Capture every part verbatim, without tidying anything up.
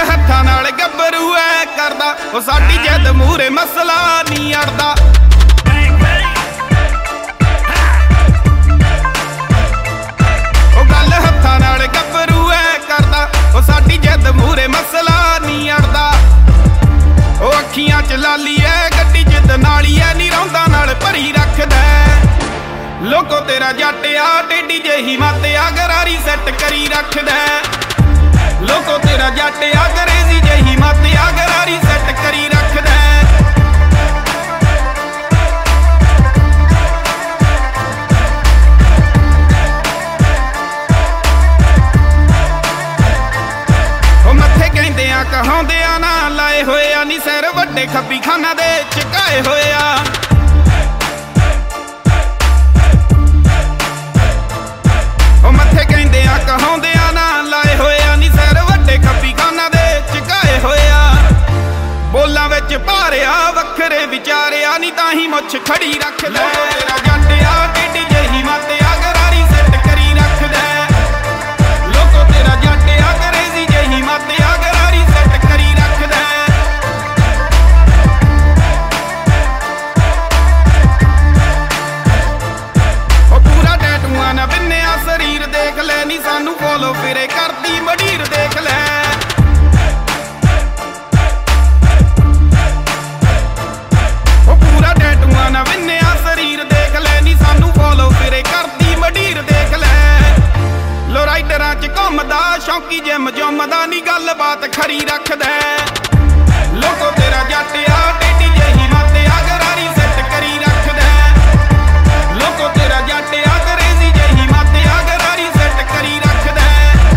ਹੱਥਾਂ ਨਾਲ ਗੱਭਰੂ ਐ ਕਰਦਾ ਉਹ ਸਾਡੀ ਜਿੱਦ ਮੂਹਰੇ ਮਸਲਾ ਨਹੀਂ ਅੜਦਾ। ਉਹ ਗੱਲ ਹੱਥਾਂ ਨਾਲ ਗੱਭਰੂ ਐ ਕਰਦਾ ਉਹ ਸਾਡੀ ਜਿੱਦ ਮੂਹਰੇ ਮਸਲਾ ਨਹੀਂ ਅੜਦਾ। ਉਹ ਅੱਖੀਆਂ ਚ ਲਾਲੀ ਐ ਗੱਡੀ ਜਿੱਦ ਨਾਲੀ ਐ ਨੀ ਰੌਂਦਾ ਨਾਲ ਭਰੀ ਰੱਖਦਾ। ਲੋਕੋ ਤੇਰਾ ਜੱਟ ਆ ਟੇਢੀ ਜਿਹੀ ਮੱਤ ਆ ਗਰਾਰੀ ਸੈੱਟ ਕਰੀ ਰੱਖਦਾ। ਲੋਕੋ ਤੇਰਾ ਜੱਟ ਆ ਗਰੇਜ਼ੀ ਜਿਹੀ ਮੱਤ ਆ ਗਰਾਰੀ ਸੈੱਟ ਕਰੀ ਰੱਖਦਾ। ਉਹ ਮੱਥੇ ਕਹਿੰਦੇ ਆ ਕਹਾਉਂਦੇ ਆ ਨਾ ਲਾਏ ਹੋਏ ਆ ਨੀ ਸਿਰ ਵੱਡੇ ਖੱਬੀ ਖਾਨਾ ਦੇ ਚਕਾਏ ਹੋਏ ਆ। ਉਹ ਮੱਥੇ ਕਹਿੰਦੇ ਆ ਕਹਾਉਂਦੇ ਆ ਨਾ ਲਾਏ ਹੋਏ ਆ ਨੀ ਸਿਰ ਵੱਡੇ ਖੱਬੀ ਖਾਨਾ ਦੇ ਚਕਾਏ ਹੋਏ ਆ। ਬੋਲਾਂ ਵਿੱਚ ਭਾਰਿਆ ਵੱਖਰੇ ਵਿਚਾਰਿਆ ਨੀ ਤਾਂ ਹੀ ਮੁੱਛ ਖੜੀ ਰੱਖਦਾ। ਤੇਰਾ ਜੱਟ ਆ ਟੇਢੀ ਜਿਹੀ ਮੱਤ ਆ ਗਰਾਰੀ ਸੈੱਟ ਕਰੀ ਰੱਖਦਾ। ਲੋਕੋ ਤੇਰਾ ਜੱਟ ਆ ਗਰੇਜ਼ੀ ਜਿਹੀ ਮੱਤ ਆ ਗਰਾਰੀ ਸੈੱਟ ਕਰੀ ਰੱਖਦਾ। ਉਹ ਪੂਰਾ ਟੈਟੂਆਂ ਨਾ ਬਿੰਨਿਆ ਸਰੀਰ ਦੇਖ ਲੈ ਨੀ ਸਾਨੂੰ ਫੋਲੋ ਫਿਰੇ ਕਰਦੀ ਮਡੀਰ ਦੇਖ ਲੈ। ਉਹ ਪੂਰਾ ਟੈਟੂਆਂ ਨਾ ਬਿੰਨਿਆ ਸਰੀਰ ਦੇਖ ਲੈ ਨੀ ਸਾਨੂੰ ਫੋਲੋ ਫਿਰੇ ਕਰਦੀ ਮਡੀਰ ਦੇਖ ਲੈ। ਲੋ ਰਾਈਡਰਾਂ ਚ ਘੁੰਮਦਾ ਸ਼ੌਂਕੀ ਜਿਮ ਜੁੰਮਦਾ ਨੀ ਗੱਲਬਾਤ ਖਰੀ ਰੱਖਦਾ। ਲੋਕੋ ਤੇਰਾ ਜੱਟ ਆ ਟੇਢੀ ਜਿਹੀ ਮੱਤ ਆ ਗਰਾਰੀ ਸੈੱਟ ਕਰੀ ਰੱਖਦਾ। ਲੋਕੋ ਤੇਰਾ ਜੱਟ ਆ ਗਰੇਜ਼ੀ ਜਿਹੀ ਮੱਤ ਆ ਗਰਾਰੀ ਸੈੱਟ ਕਰੀ ਰੱਖਦਾ।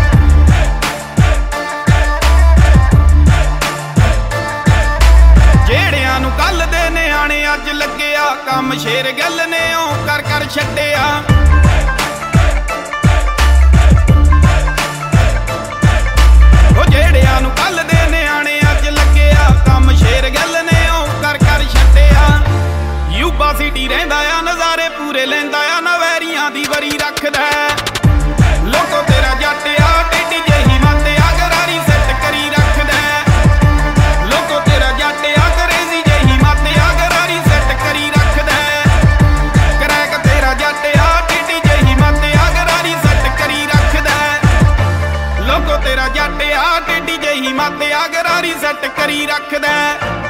ਜਿਹੜਿਆਂ ਨੂੰ ਕੱਲ ਦੇ ਨਿਆਣੇ ਅੱਜ ਲੱਗਿਆ ਕੰਮ ਸ਼ੇਰ ਗੱਲ ਨੇ ਉਹ ਕਰ ਕਰ ਛੱਡਿਆ। ਉਹ ਜਿਹੜਿਆਂ ਨੂੰ ਕੱਲ ਦੇ ਨਿਆਣੇ ਅੱਜ ਲੱਗਿਆ ਕੰਮ ਸ਼ੇਰ ਗੱਲ ਨੇ ਉਹ ਕਰ ਕਰ ਛੱਡਿਆ। ਯੂਬਾ ਸਿਟੀ ਰਹਿੰਦਾ ਆ ਨਜ਼ਾਰੇ ਪੂਰੇ ਲੈਂਦਾ ਆ ਨਵੈਰੀਆਂ ਦੀ ਵਰੀ ਰੱਖਦਾ। ਲੋਕੋ ਤੇਰਾ ਜੱਟ ਆ ਟੇਢੀ ਜਿਹੀ ਮੱਤ ਆ ਗਰਾਰੀ ਸੈੱਟ ਕਰੀ ਰੱਖਦਾ। ਲੋਕੋ ਤੇਰਾ ਜੱਟ ਆ ਗਰੇਜ਼ੀ ਜਿਹੀ ਮੱਤ ਆ ਗਰਾਰੀ ਸੈੱਟ ਕਰੀ ਰੱਖਦਾ। ਕਰੈਕ ਤੇਰਾ ਜੱਟ ਆ ਟੇਢੀ ਜਿਹੀ ਮੱਤ ਆ ਗਰਾਰੀ ਸੈੱਟ ਕਰੀ ਰੱਖਦਾ। ਲੋਕੋ ਤੇਰਾ ਜੱਟ ਆ ਟੇਢੀ ਜਿਹੀ ਮੱਤ ਆ ਗਰਾਰੀ ਸੈੱਟ ਕਰੀ ਰੱਖਦਾ।